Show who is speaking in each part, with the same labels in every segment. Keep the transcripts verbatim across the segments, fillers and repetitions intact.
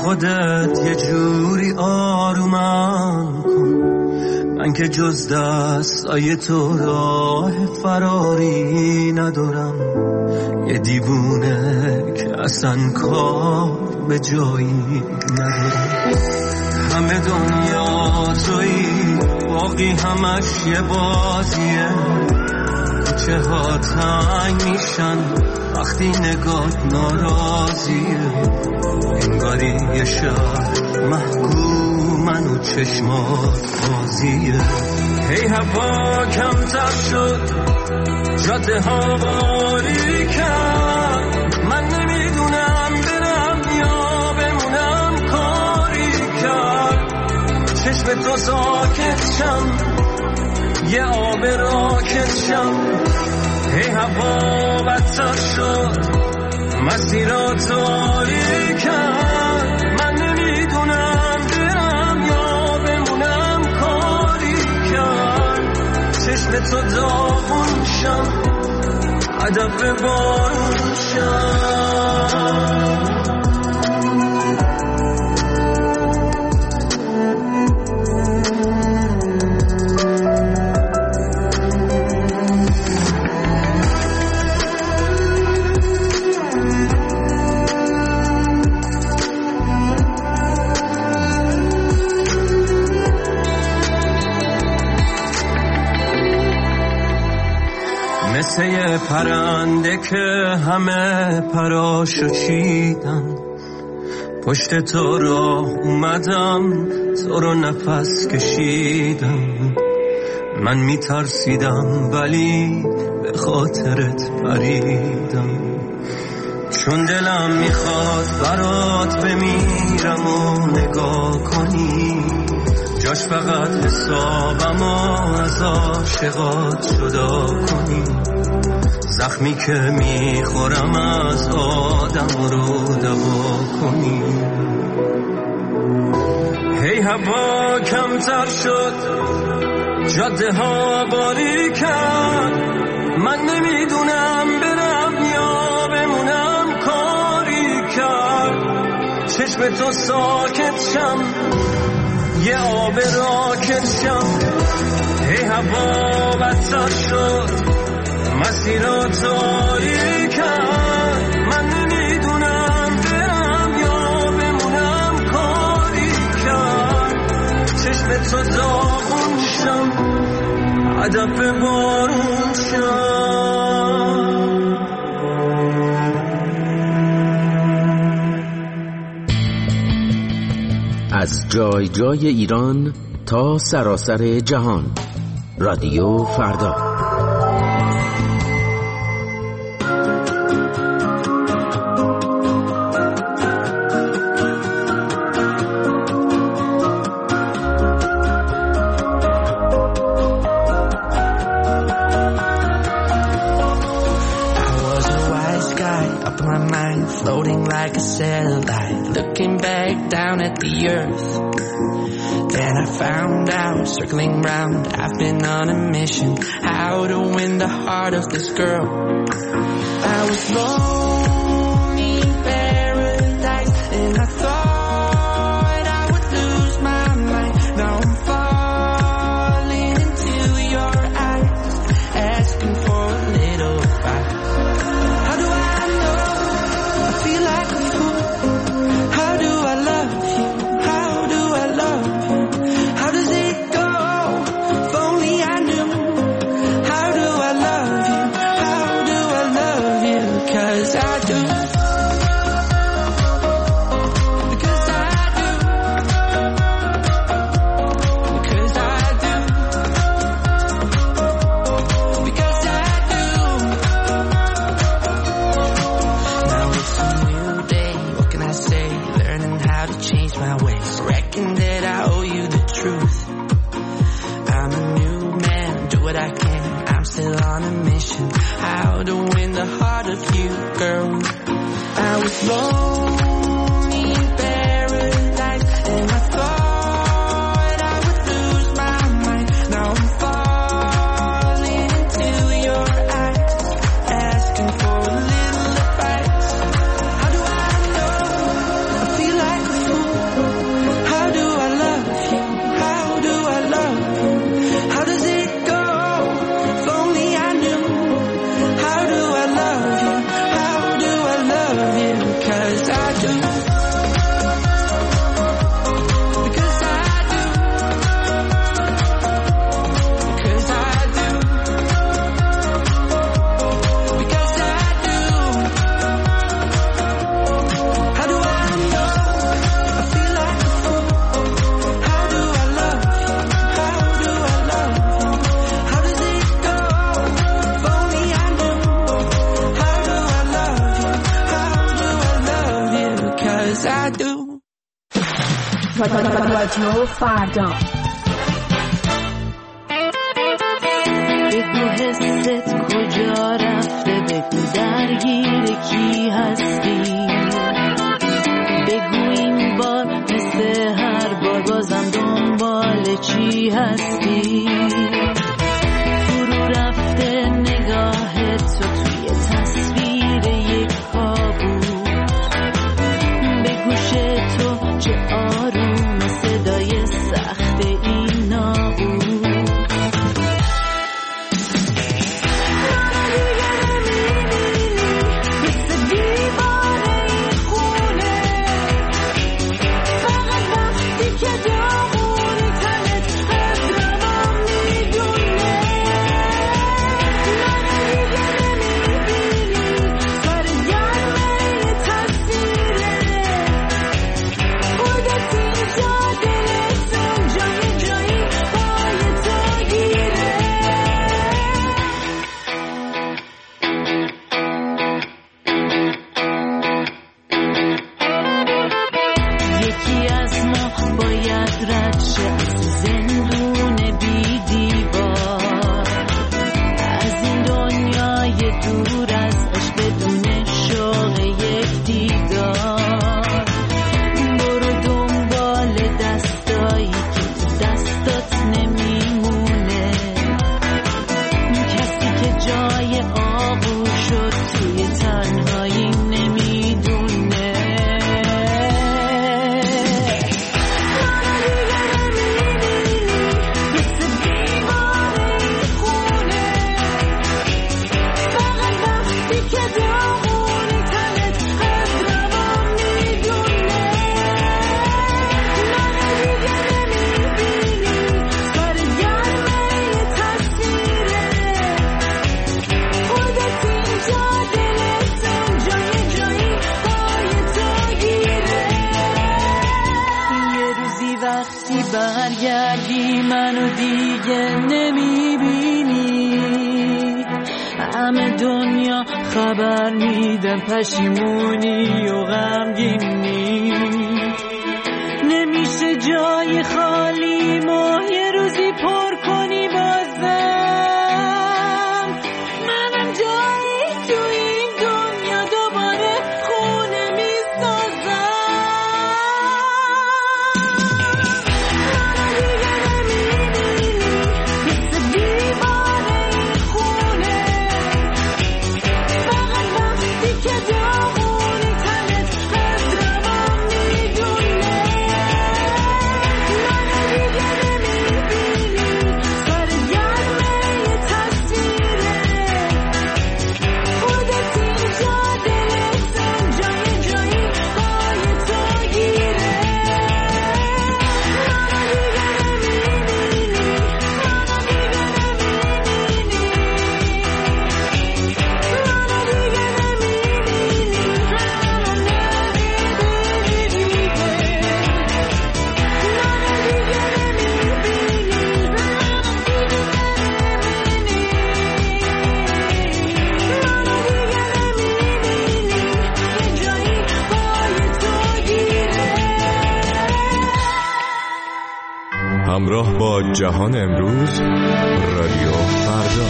Speaker 1: خودت یه جوری آرومم کن، من که جز دستای تو راه فراری ندارم. یه دیوونه که اصلا کار به جایی ندارم. همه دنیا تویی، باقی همش یه بازیه. کوچه ها تنگ میشن وقتی نگات ناراضیه. انگاری یه شهر محکومن و چشمات بازیه. هی هوا کمتر شد، جاده ها باری کرد. من نمیدونم برم یا بمونم، کاری کرد. چشم تو ساکت شم، یه آب راکت شم. هی هوا بدتر شد، مسیرات تاری کرد. من نمیدونم برم یا بمونم، کاری کرد. چشم تو داغون شم، هدف بارون شم. مثل یه پرنده که همه پراشو چیدن، پشت تو راه اومدم، تو رو نفس کشیدم. من میترسیدم ولی به خاطرت پریدم، چون دلم میخواد برات بمیرم و نگاه کنی. جاش فقط حسابم و از عاشقات جدا کنی. زخمی که میخورم از آدم رو دوا کنی. هی هوا کمتر شد، جاده ها باری کرد. من نمیدونم برم یا بمونم، کاری کرد. چشم تو ساکت شم، یه آب راکت شم. هی هوا بدتر شد، مسیرات تاری کرد. من نمیدونم برم یا بمونم، کاری کرد. چشم تو داغون شم، هدف بارون شم.
Speaker 2: از جای جای ایران تا سراسر جهان، رادیو فردا.
Speaker 3: Floating like a satellite, looking back down at the earth. Then I found out, circling round, I've been on a mission, how to win the heart of this girl. I was lonely in paradise, and I thought I would lose my mind. Now I'm falling into your eyes, asking for a little advice. How do I know? I feel like a fool. How do I love you? How do I love you? How does it go? If only I knew. How do I love you? How do I love you? 'Cause I do. Because I do. Because I do. Because I do. Now it's a new day, what can I say? Learning how to change my ways. Reckon that I owe you the truth. I'm a new man, do what I can. I'm still on a mission, how to win the heart of you, girl. I was lonely in paradise, and I thought I would lose my mind. Now I'm falling into your eyes, asking for a little advice. How do I know? I feel like a fool.
Speaker 4: رادیو فردا.
Speaker 5: بگو حست کجا رفته، بگو درگیر کی هستی، بگو این بار مثل هر بار بازم دنبال چی هستی. فرو رفته نگاه تو توی تصویر یک کابوس، به گوش تو چه آروم صدای سخت این ناقوس. برگردی منو دیگه نمیبینی، همه دنیا خبر میدن پشیمونی و غمگینی. نمیشه جای خالی ما یه روزی پر کنی بازم، منم جایی تو این دنیا دوباره خونه میسازم.
Speaker 6: همراه با جهان امروز، رادیو فردا.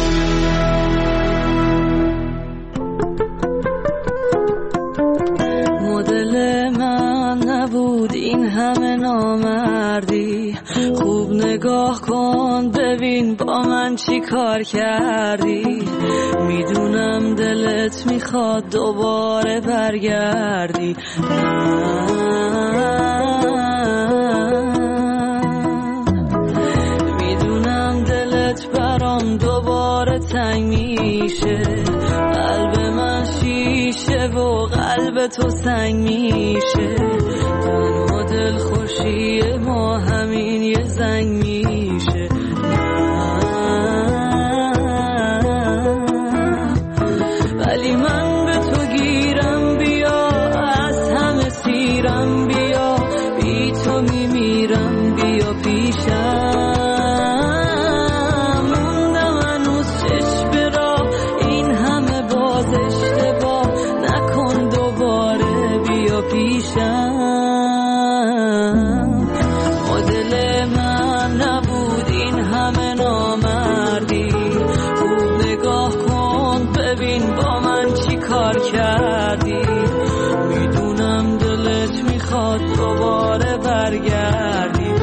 Speaker 5: مدل من نبود این همه نامردی، خوب نگاه کن ببین با من چی کار کردی. میدونم دلت میخواد دوباره برگردی، برام دوباره تنگ میشه، قلب من شیشه و قلب تو سنگ میشه. تن و دل خوشی ما همین یه زنگ میشه. ولی من به تو گیرم بیا، از همه سیرم بیا، بی تو میمیرم بیا پیشم. اشتباه نکن دوباره بیا پیشم. برگردی.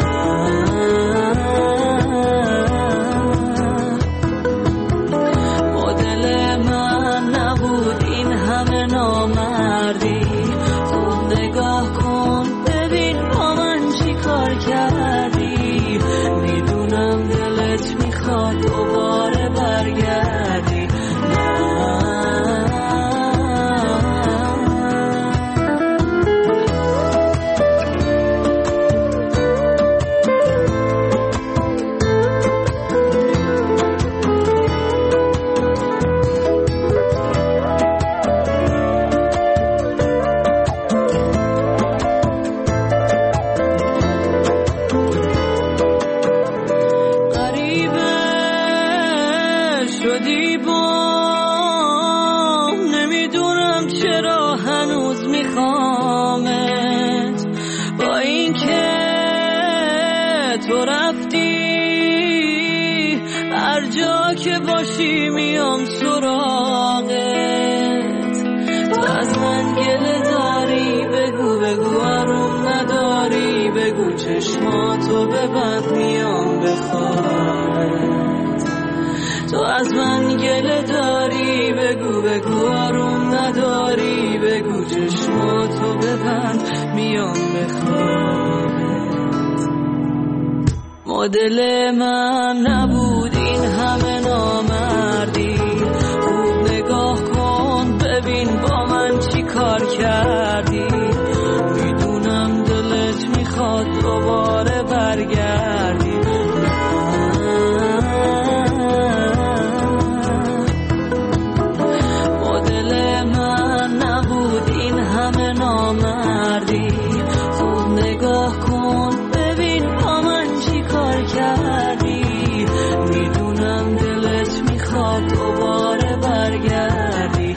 Speaker 5: مدل من نبود این همه نامردی. تو نگاه کن ببین با من چی کار کردی. میدونم دلت میخواد دوباره برگردی. که باشی میام سراغت. تو از من گله داری بگو بگو آروم نداری بگو چشماتو ببند میام بخوابت. تو از من گله داری بگو بگو آروم نداری بگو چشماتو ببند میام بخوابت. مدل من نبود این همه نامردی. خوب نگاه کن ببین با من چی کار کردی. میدونم دلت میخواد دوباره برگردی. مدل من نبود این همه نامردی. خوب نگاه کن ببین با من چی کار کردی. میدونم دلت میخواد دوباره برگردی.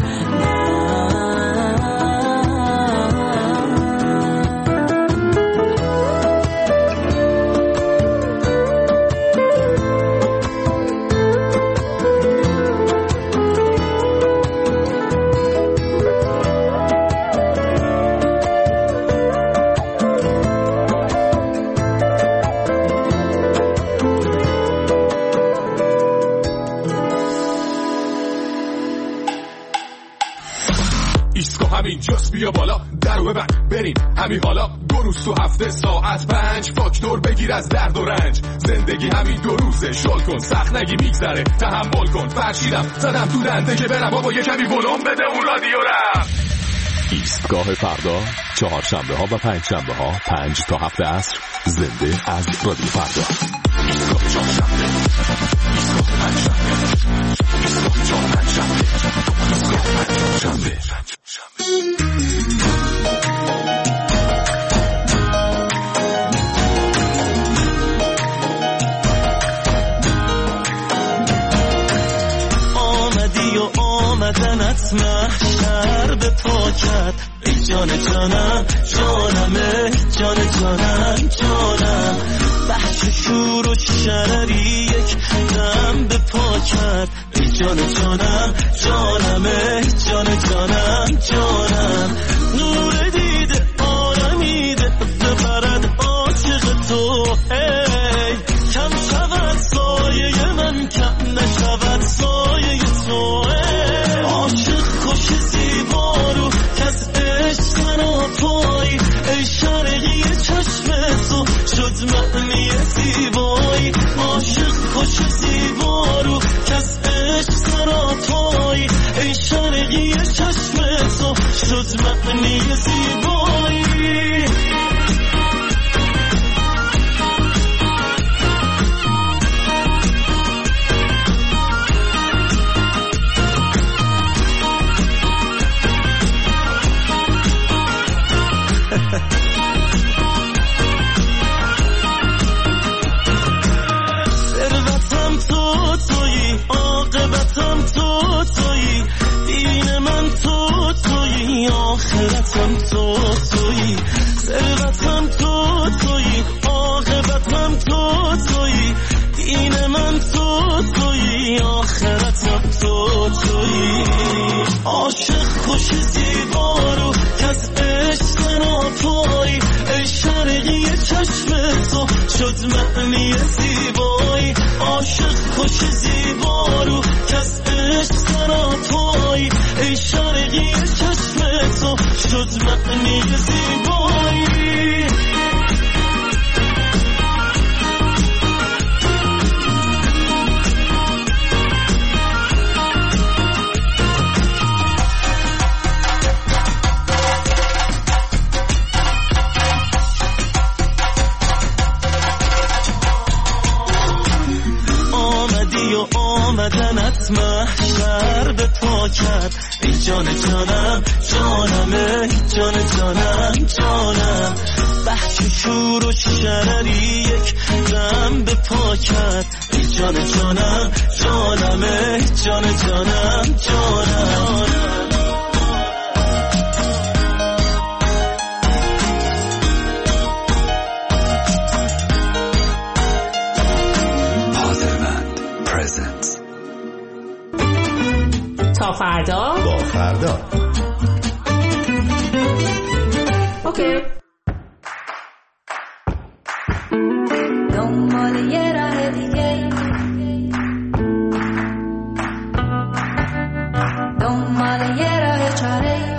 Speaker 6: اینجاست بیا بالا درو ببند بریم همین حالا. دو روز تو هفته ساعت پنج فاکتور بگیر از درد و رنج. زندگی همین دو روزه شل کن سخت نگی میگذره تحمل کن. فرشیدم زدم تو دنده که برم بابا یه کمی ولوم بده اون رادیو رم.
Speaker 4: ایستگاه فردا چهارشنبه ها و پنج شنبه ها پنج تا هفت عصر زنده از رادیو فردا. ایستگاه چهارشنبه ایستگاه پنج شنبه ایستگاه چهار پنج شنبه ایستگاه پنج شنبه.
Speaker 7: آمدی و آمدنت محشر به پاکت. ای جان جانم جانم ای جان جانم جانم. بحث و شور و شرری یک دم به پاکت. ای جان جانم جانم ای جان جانم جانم. نور دیده آرمیده ببرد عاشق تو. ای کم شود سایه من کم نشود سایه تو. ای عاشق خوش زیبا رو کس عشق ناپایی. ای شرقی چشم تو شد معنی زیبایی. عاشق خوش زیبا رو کس عشق ناپایی. ای شرقی چشم تو شد معنی زیبایی. ثروتم تو تویی عاقبتم تو تویی. دین من تو تویی آخرتم تو تویی. ثروتم تو تویی عاقبتم تو تویی. دین من تو تویی آخرتم تو تویی. عاشق خوش زیبا رو کس عشق ناپایی. ای شرقی چشم تو شد معنی زیبایی عاشق خوش زیبا رو کس عشق سراتایی ای شرقی چشم تو شد معنی زیبایی آمدنت محشر به پا کرد ای جان جانم جانم ای جان جانم جانم بحث شور و شرری یک دم به پا کرد ای جان جانم جانم ای جان جانم جانم
Speaker 8: تا فردا
Speaker 9: با فردا
Speaker 8: اوکی.
Speaker 5: دنبال یه راه دیگه دنبال یه راه چاره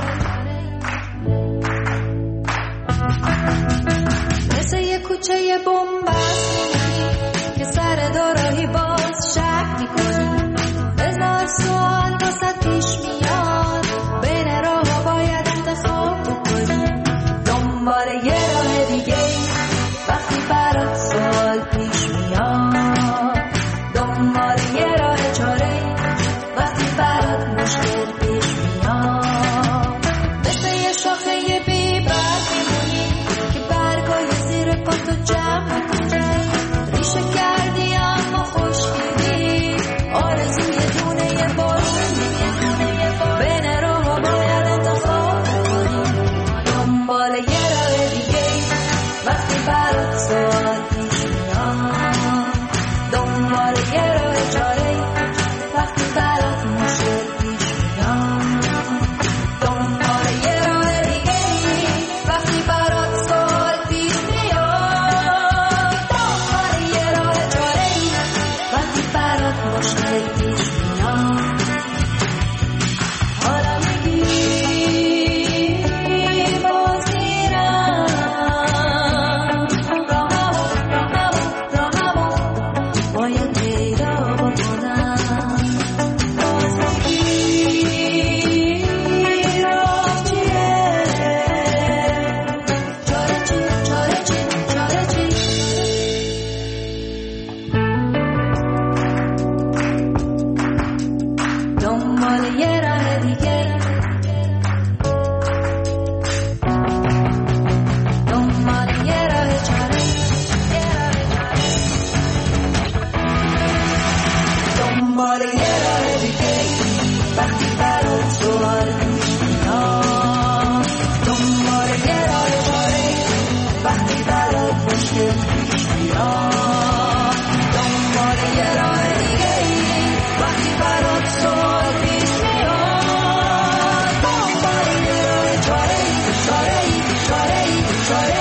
Speaker 5: مثل یه کوچه بومبست که سر دوراهی باز شک میکنی هزار سوال واسه پیش میاد بین راه باید انتخاب بکنی دنبال یه راه دیگه وقتی برات سوال پیش میاد دنبال یه راه چاره وقتی برات مشکل پیش میاد مثل یه شاخه بی برگ میمونی که برگای زیر پاتو جمع کنی ریشه کردی اما خوشگیری آرزوی دونه یه بارون بین راه باید انتخاب کنی دنبال یه راه دیگه وقتی برات سوال پیش میاد دنبال یه راه چاره وقتی برات مشکل پیش میاد دنبال یه راه دیگه وقتی برات سوال پیش میاد دنبال یه راه چاره وقتی برات مشکل پیش میاد حالا میگی باز میرم راهمو راهمو راهمو باید پیدا بکنم باز میگی راه چیه چاره چی چاره چی چاره چی دنبال یه راه دیگه دنبال یه راه چاره دنبال یه راه دیگه وقتی برات سوال پیش میاد دنبال یه راه چاره وقتی برات مشکل پیش میاد دنبال یه راه دیگه وقتی برات سوال پیش میاد دنبال یه راه چاره چاره چاره چاره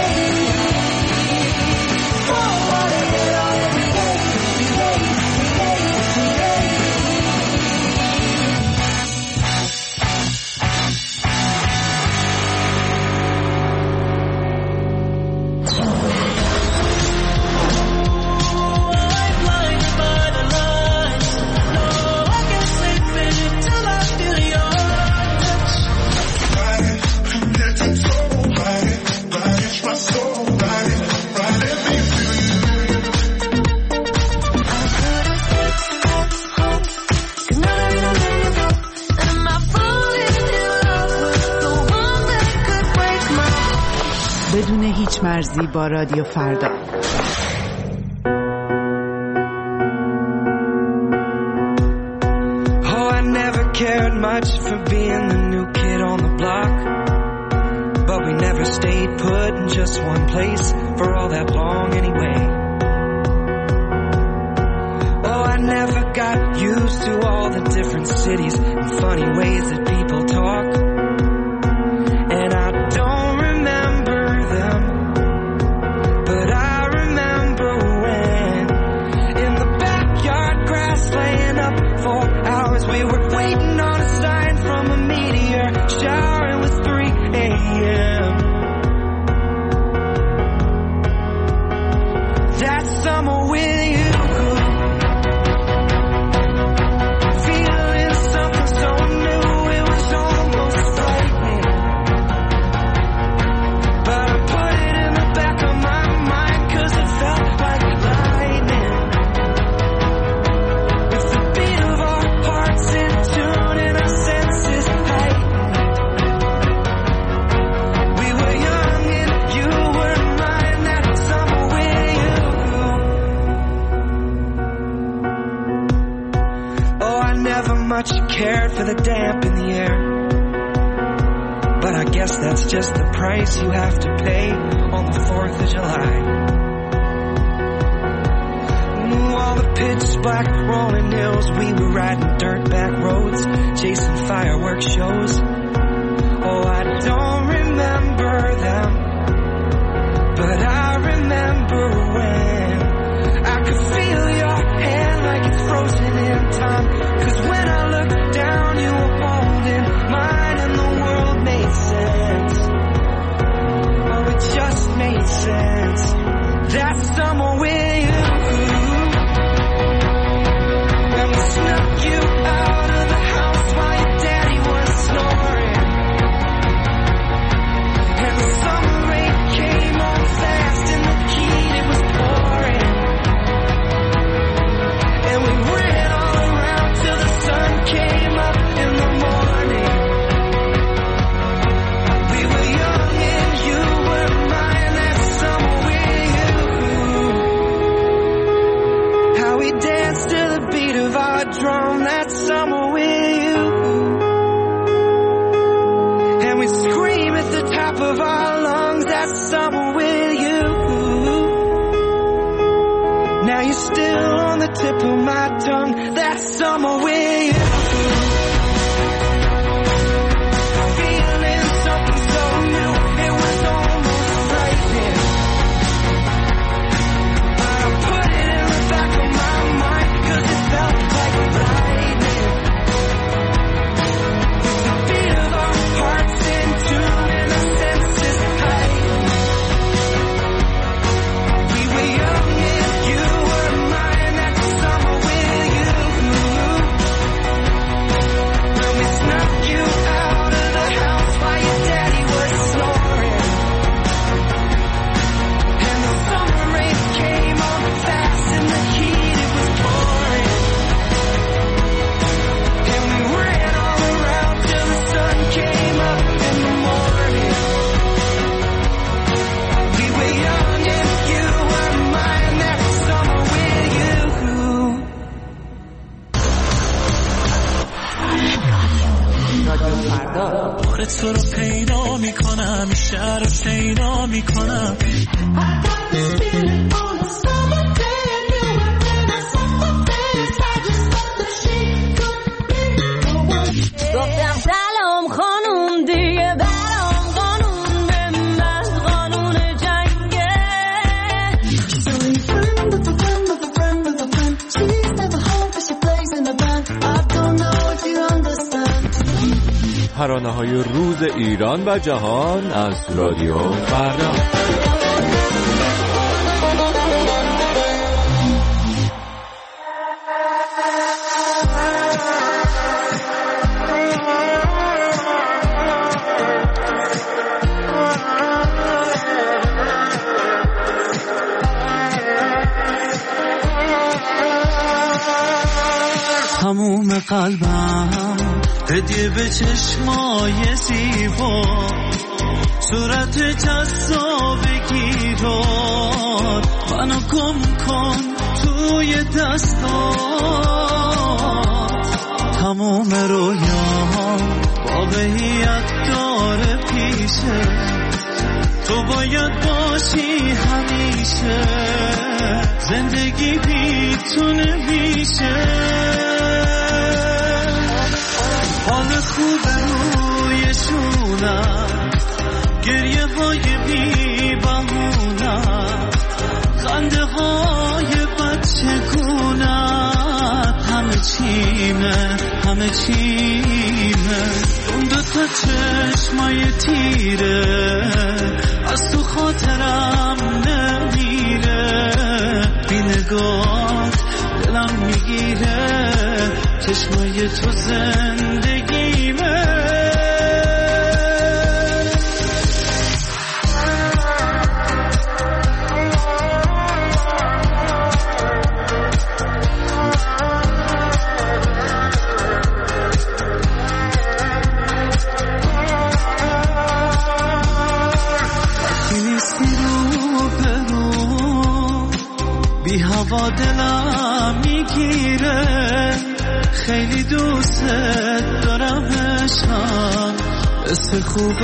Speaker 5: دنبال یه راه دیگه دیگه دیگه دیگه
Speaker 10: بدون هیچ مرزی با رادیو فردا.
Speaker 3: Oh, I never cared much for being the new kid on the block, but we never stayed put in just one place for all that long anyway. Oh, I never got used to all the different cities and funny ways that people talk, and I don't remember them, but I much you cared for the damp in the air. But I guess that's just the price you have to pay on the fourth of July. All the pitch black rolling hills, we were riding dirt back roads, chasing fireworks shows. Oh, I don't remember them, but I remember when I could feel your hand like it's frozen in time. Cause when I looked down, you were holding mine and the world made sense. Oh, it just made sense. That summer with you, when we snuck you out of the house while your daddy was snoring, and the summer rain came on fast and the heat it was pouring, and we ran all around till the sun came up in the morning. We were young and you were mine that summer with you. How we danced to the beat of our drum that summer with you, and we scream at the top of our lungs that summer with you. Now you're still on the tip of my tongue that summer with you. Feeling something so new, it was almost frightening, but I put it in the back of my mind cause it felt like lightning. With the beat of our hearts in tune and our senses heightened. We were young and you were mine that summer with you. When we snuck you out of the house while your daddy was snoring, and the summer rain came on fast and the heat it was pouring, and we ran all around till the sun came up in the morning. We were young and you were mine that summer with you.
Speaker 7: بار تو رو پیدا میکنم، شهر رو شیدا میکنم.
Speaker 5: گفتم سلام خانوم دیگه برام قانون به من قانون جنگه.
Speaker 4: ترانه‌های روز ایران و جهان از رادیو فردا.
Speaker 7: تموم قلبم هدیه به چشمای زیبا، صورت جذابگی رو منو گم کن توی دستات. تموم رویام واقعیت داره پیشه، تو باید باشی همیشه، زندگی بیتونه میشه. حال خوب رویشونم، گریه های بی بهونم، خنده های بچه گونم، همه چیمه همه چیمه. اون دوتا چشمای تیره از تو خاطرم نمیره، بی نگات دلم میگیره، چشمای تو زندگیمه. بی هوا دلم میگیره، خیلی دوست دارم عشقم، مثل خوب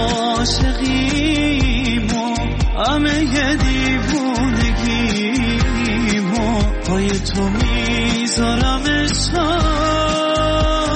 Speaker 7: عاشقیمو همه ی دیوونگیمو پای تو میذارم عشقم.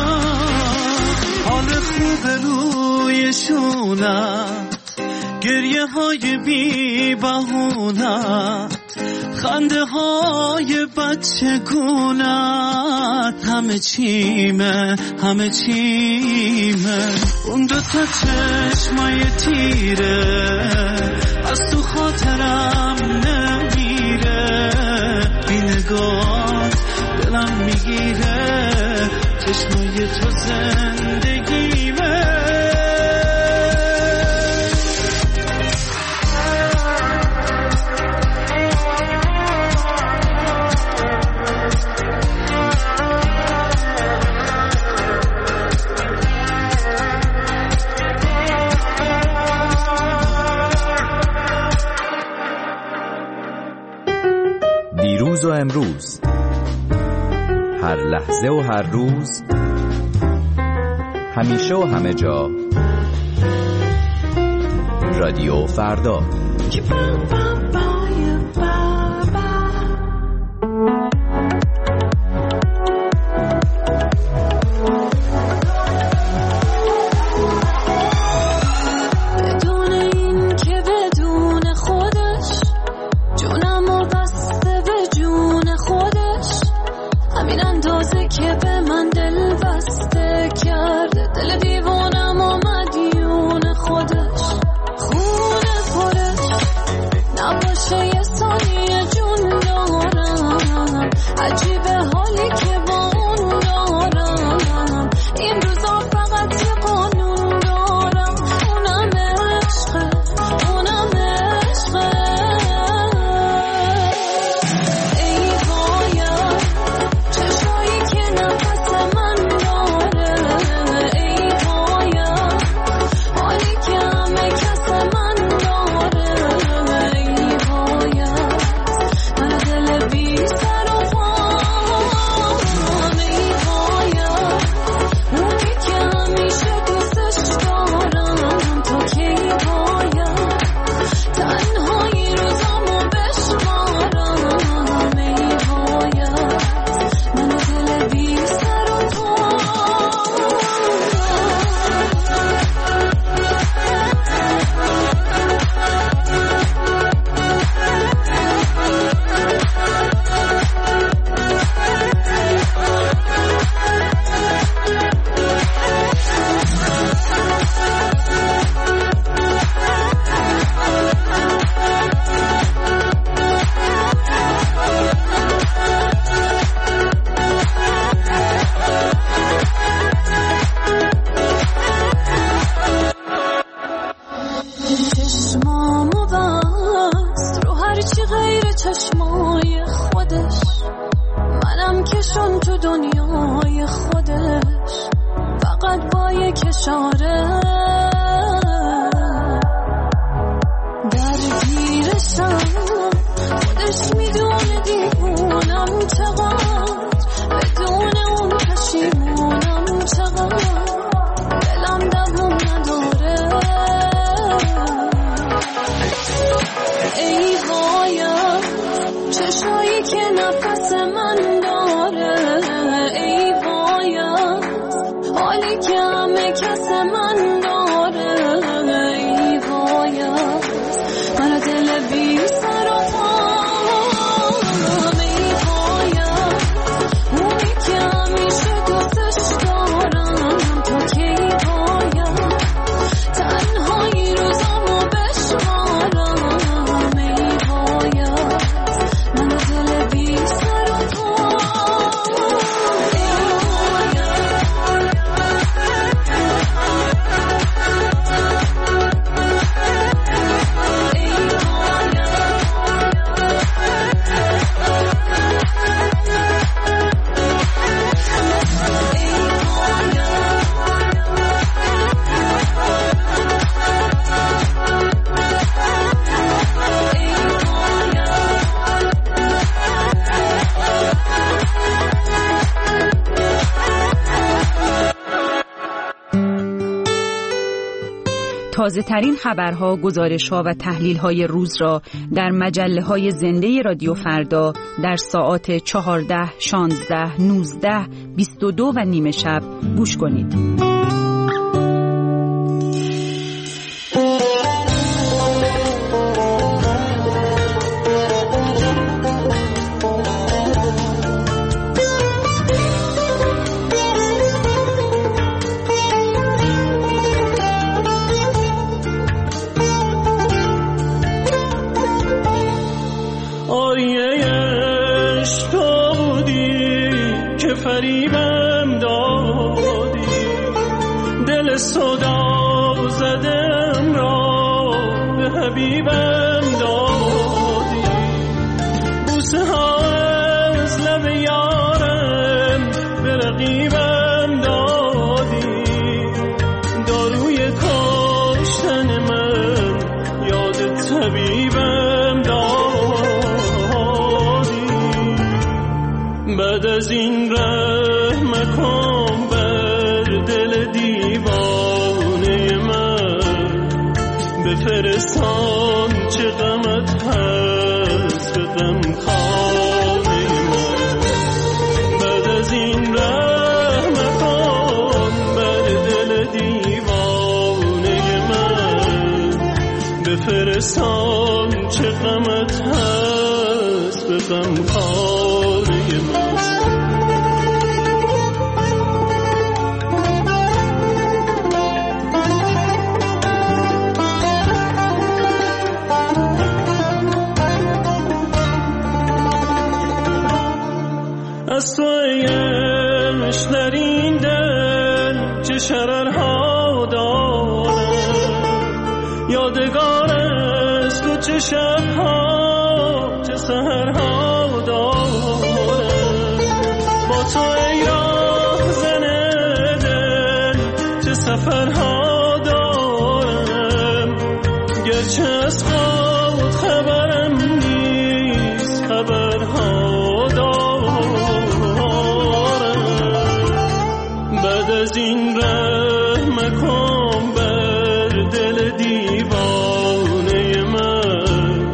Speaker 7: حال خوب روی شونم، گریه های بی بهونت، خنده های بچه گونت، همه چیمه همه چیمه. اون دو تا چشمای تیره از تو خاطرم نمیره، بی نگات دلم میگیره، چشمای تو زندگیمه.
Speaker 9: دیروز و امروز، هر لحظه و هر روز، همیشه و همه جا، رادیو فردا.
Speaker 11: تازه ترین خبرها، گزارشها و تحلیل‌های روز را در مجله‌های زنده رادیو فردا در ساعات چهارده، شانزده، نوزده، بیست و دو و نیمه شب گوش کنید.
Speaker 7: فریبم دادی، دل صدا زدم را به حبیبم دادی، بوسه ها از لب یارم به رقیبم دادی، داروی کاشتن من یاد طبیبم دادی. بعد از این رحم کن بر دل دیوانه من، بفرستان چه غمت هست به غم خانه من. بعد از این رحم کن بر دل دیوانه من، بفرستان چه غمت هست به غم خانه من. از تو ایش در این دل چه شررها دارم، یادگار است تو چه شبها چه سحرها دارم. با تو ای راه زن دل چه سفرها دارم، گرچه از خود خبرم نیست خبرها دارم. بعد از این رحم کن بر دل دیوانه من،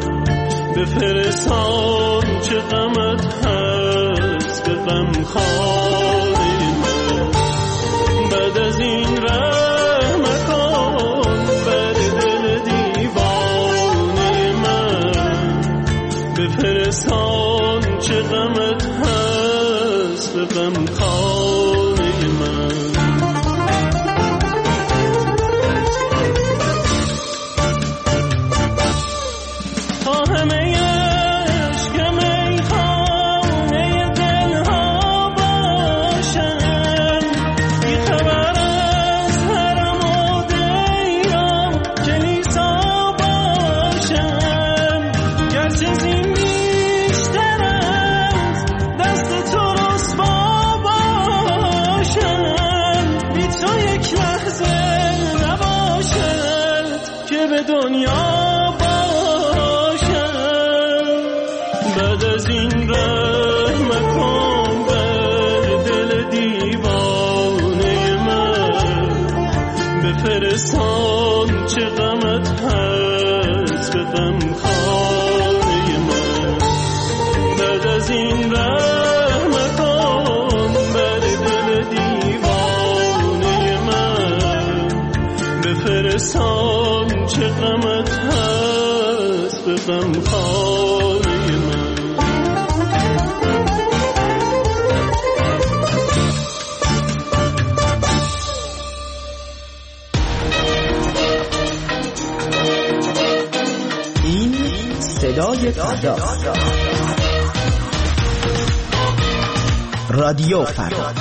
Speaker 7: بفرستان چه غمت هست به غم خانه من. بعد از این رحم کن بر دل دیوانه من، بفرستان چه غمت هست به غم خانه من. فرستان چه غمت هست به غم خانه من. بعد از این رحم کن بر دل دیوانه من، بفرستان چه غمت هست به غم خانه من.
Speaker 12: صدای فردا، رادیو فردا.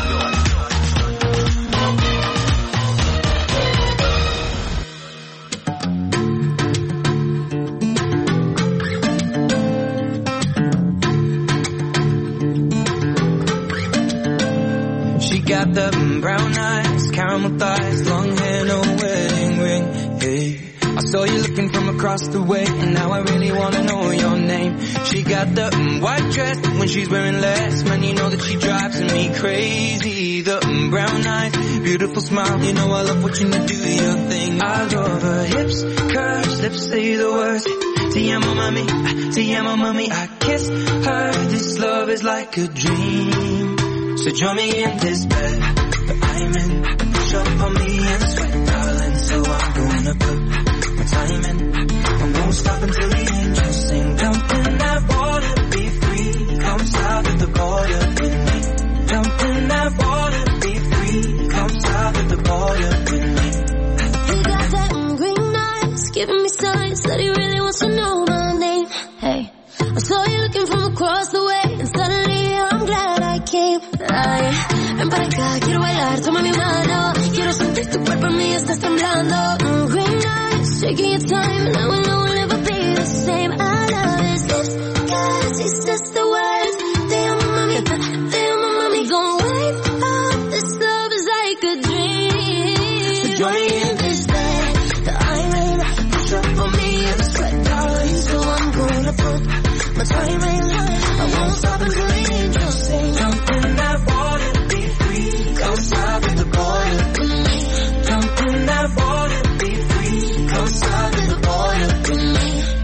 Speaker 3: She got the brown eyes, caramel thighs, long hair, no wedding ring. Hey, I saw you looking from across the way, and now I really wanna know your name. She got got the mm, white dress when she's wearing less. Man, you know that she drives me crazy. The mm, brown eyes, beautiful smile. You know I love watching you do your thing. I love her hips, curves, lips say the words. Te amo mami, te amo mami. I kiss her. This love is like a dream. So join me in this bed that I'm in. Push up on me and sweat, darling. So I'm gonna put my time in. I won't stop until the angels sing. Jump in that water, be free. Come south of the border with me. Jump in that water, be free. Come south of the border with me.
Speaker 13: He got that green eyes, giving me signs that he really wants to know my name. Hey, I saw you looking from across the way, and suddenly I'm glad I came. Ay, ven para acá, quiero bailar, toma mi mano. Quiero sentir tu cuerpo en mí, estás temblando. Mm, green eyes, taking your time, and I will know we'll never be the same. I love his lips, cause he says the words. Te amo mami, te amo mami. Don't wait up, this love is like a dream. So join me in this bed that I'm in. Push up on me and sweat, darling. So I'm gonna put my time in. I won't stop until the angels sing. Jump in that water, be free. Come south of the border with me. Jump in that water, be free. Come south of the border with me.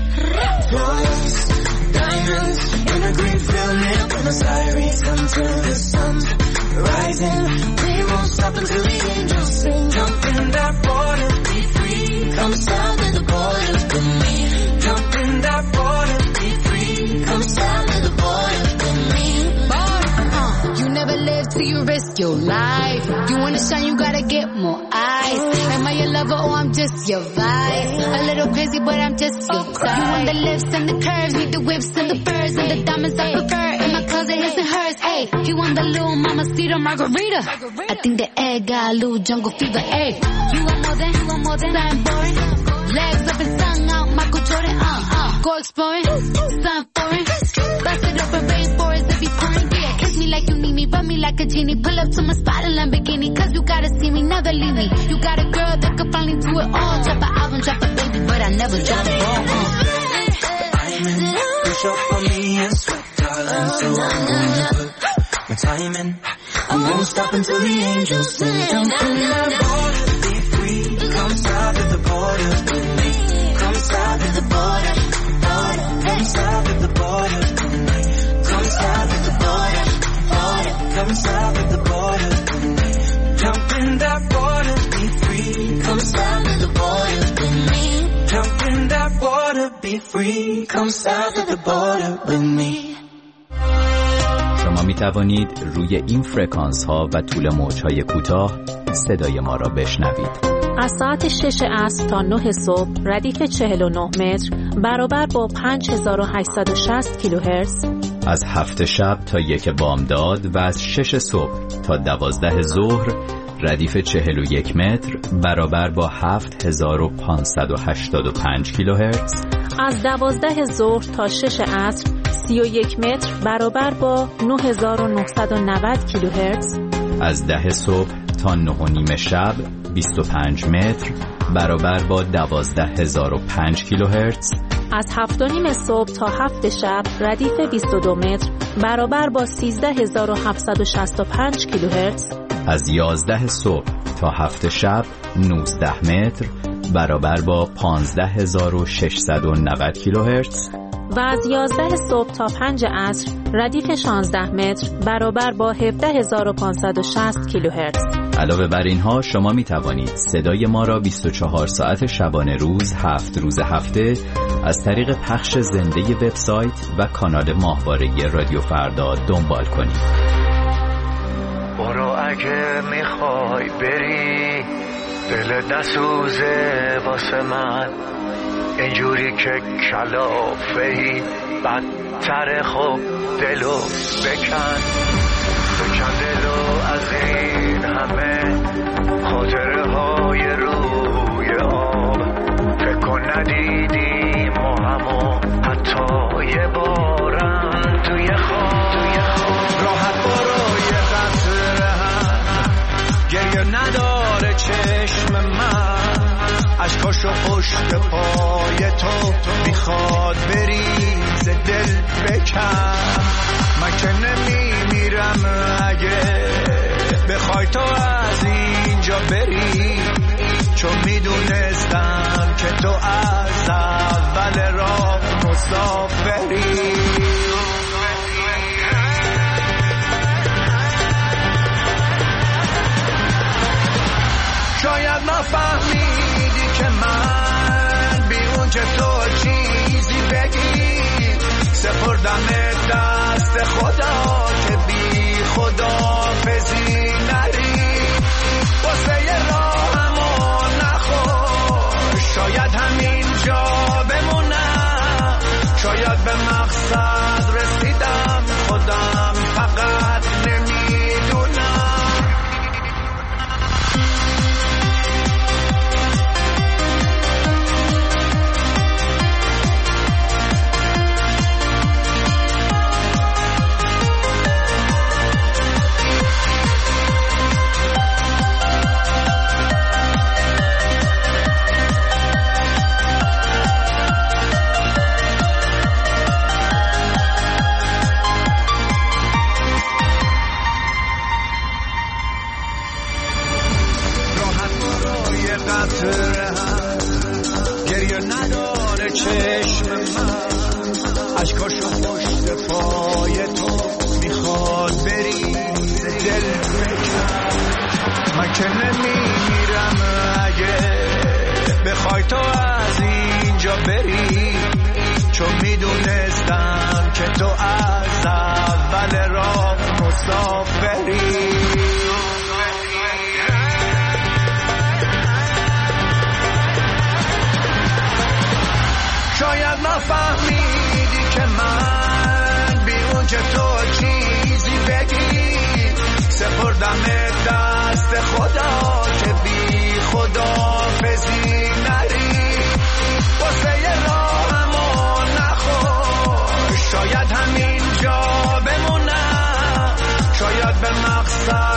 Speaker 13: Flawless diamonds in a green field near Buenos Aires until the sun's rising. We won't stop until the angels sing. Jump in that water, be free. Come south of the border with me. Jump in that water, be free. Come south of the border with me.
Speaker 14: Uh, you never live till you risk your life. You wanna shine, you gotta get more eyes. Am I your lover or I'm just your vibe? A little crazy, but I'm just your type. You want the lips and the curves, need the whips and the furs and the diamonds I prefer. In my closet, his and hers. Hey, you want the little mamacita margarita? I think the egg got a little jungle fever. Hey, you want more than, you want more than something boring. Legs up and tongue out, Michael Jordan. Uh, uh, go exploring, something foreign. Bust it up in rainforest, it be pouring. Yeah, kiss me like you need me, rub me like a genie. Pull up to my spot in Lamborghini, cause you gotta see me, never leave me. You got a girl that could finally do it all. Drop an album, drop a baby, but I never drop a ball. Uh.
Speaker 3: I'm in, push up on me and sweat, darling. So I'm gonna put my time in. I won't stop until the angels sing. Jump in that water, be free. Come south of the border with me. Come south of the border, border. Come south of the border with me. Come south of the border, border. Come south of the border with me. Jump in that water, be free. Come south of the border with me. Jump in that water, be free. Come south of the border with me.
Speaker 9: شما می توانید روی این فرکانس ها و طول موج های کوتاه صدای ما را بشنوید.
Speaker 15: از ساعت شش عصر تا نه صبح ردیف چهل و نه متر برابر با پنج هزار و هشتصد و شصت کیلوهرتز.
Speaker 9: از هفت شب تا یک بامداد و از شش صبح تا دوازده ظهر ردیف چهل و یک متر برابر با هفت هزار و پانصد و هشتاد و پنج کیلوهرتز.
Speaker 15: از دوازده ظهر تا شش عصر سی و یک متر برابر با نه هزار و نهصد و نود کیلوهرتز.
Speaker 9: از ده صبح تا نه و نیم شب بیست و پنج متر برابر با دوازده هزار و پنج کیلوهرتز.
Speaker 15: از هفت و نیم صبح تا هفت شب ردیف بیست و دو متر برابر با سیزده هزار و هفتصد و شصت و پنج کیلوهرتز.
Speaker 9: از یازده صبح تا هفت شب نوزده متر برابر با پانزده هزار و ششصد و نود کیلوهرتز.
Speaker 15: و از یازده صبح تا پنج عصر ردیف شانزده متر برابر با هفده هزار و پانصد و شصت کیلوهرتز.
Speaker 9: علاوه بر اینها شما می توانید صدای ما را بیست و چهار ساعت شبانه روز هفت روز هفته از طریق پخش زنده وبسایت و کانال ماهواره رادیو فردا دنبال کنید.
Speaker 16: برو اگه میخوای بری دل نسوزه واسه من، اینجوری که کلافهی بدتر خوب دلو بکن بکن دلو از این همه خاطره های روی آب، فکر کن ندیدیم و همو حتی یه بارم توی خواب توی خواب راحت برو یه قطره هم گریه نداره چشم من، عشقاشو پشت پای تو میخواد بریز دل بکن سپردم دست خدا که بی خداحافظی نری واسه راهمو نخور شاید همینجا بمونم شاید به مقصد رسیدم خودم فقط نمیدونم گریه نداره چشم من اشکاشو پشت پای تو میخواد بری دل بکنم من که نمیرم اگه بخوای تو از اینجا بری چون میدونستم که تو از اول راه مسافری شاید نفهمیدی که من بیرون که تو چیزی بگی سپردم دست خدا که بی خداحافظی نری واسه راهمو نخور شاید همینجا بمونم شاید به مقصد